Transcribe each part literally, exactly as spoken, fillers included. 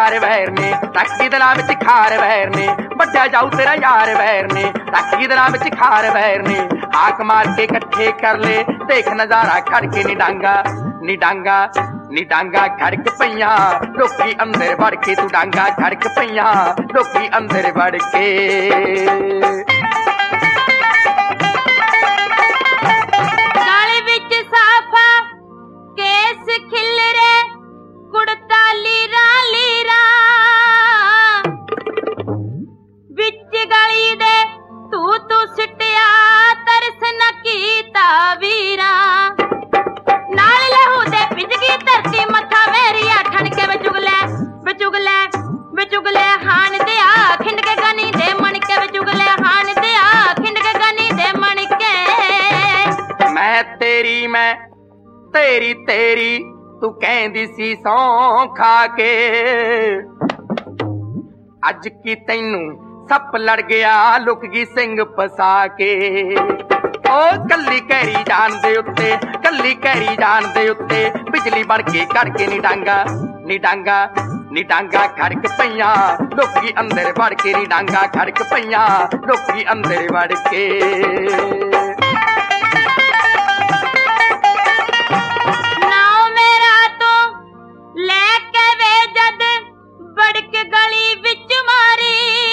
यार वैर ने, राखी दे नाम विच खार वैर ने, वड्डा जाऊ तेरा यार वैर ने, राखी दे नाम विच खार वैर ने। हाक मार के इकट्ठे कर ले, देख नजारा खड़के नी डांगा नी डांगा नी डांगा खड़क पईयां, लोकी अंदर वड़ के तू डांगा खड़क पईयां, लोकी अंदर वड़ के। गल विच साफा केस खिलरे, कुड़ता लीरा लीरा, विच गली दे तू तू सिटिया, तरस न कीता वीरा। नाल लहू दे भिजगी धरती, मथा वेरिया ठणके विचुगले विचुगले विचुगले हान दिया, खिंड के गनी दे मणके विचुगले हान दिया, खिंड के गनी दे मणके। मैं तेरी मैं तेरी तेरी तू कहंदी सी सौं खा के, अज की तैनू सप लड़ गया लुक गई सिंह फसा के। ओ कल्ली कैरी जान दे उत्ते, कल्ली कैरी जान दे उत्ते, बिजली बन के कड़के नी डांगा नी डांगा नी डांगा खड़क पईयां, लोकी अंदर वड़ के नी डांगा खड़क पईयां, लोकी अंदर वड़ के। नाओ मेरा तो लेके वे जद बड़क गली विच मारी,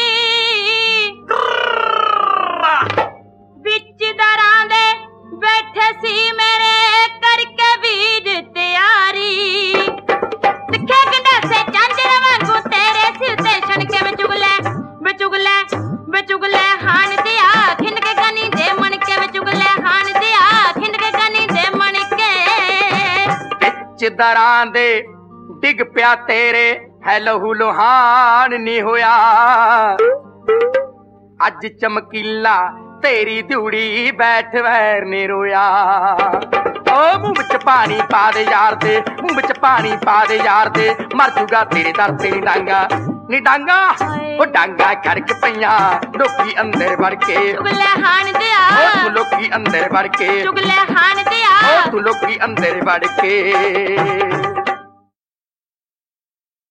विच दरां दे बैठे सी मेरे करके वीर तैयारी। दिखे गंडासे झांझर वांगू तेरे सिर ते छणके विचुगले विचुगले विचुगले हान दिया, खिंड के गनी दे मणके विचुगले हान दिया, खिंड के गनी दे मणके। विच दरां दे डिग पिया तेरे है लहू लुहान नी होया, अज चमकीला तेरी ध्यूड़ी बैठ वैर ने रोया। ओ मुंह विच पानी पा दे यार दे, मुंह विच पानी पा दे यार दे, मर जूगा तेरे दर ते नी डांगा नी डांगा, ओ डांगा खड़क पईयां, लोकी अंदर वड़ के चुगले हान दिया, ओ तू लोकी अंदर वड़ के चुगले हान दिया, ओ तू लोकी अंदर वड़ के।